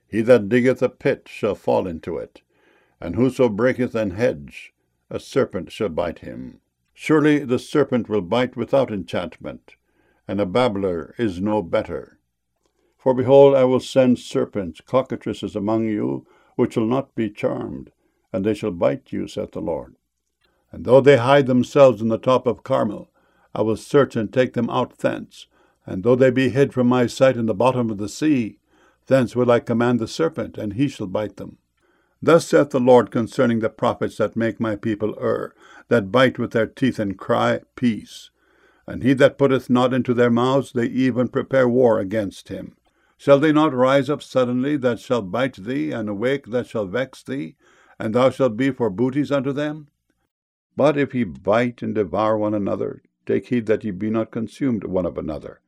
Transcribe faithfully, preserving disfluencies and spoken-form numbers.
He that diggeth a pit shall fall into it, and whoso breaketh an hedge, a serpent shall bite him. Surely the serpent will bite without enchantment, and a babbler is no better. For behold, I will send serpents, cockatrices among you, which will not be charmed, and they shall bite you, saith the Lord. And though they hide themselves in the top of Carmel, I will search and take them out thence. And though they be hid from my sight in the bottom of the sea, thence will I command the serpent, and he shall bite them. Thus saith the Lord concerning the prophets that make my people err, that bite with their teeth and cry, Peace. And he that putteth not into their mouths, they even prepare war against him. Shall they not rise up suddenly that shall bite thee, and awake that shall vex thee, and thou shalt be for booties unto them? But if ye bite and devour one another, take heed that ye be not consumed one of another.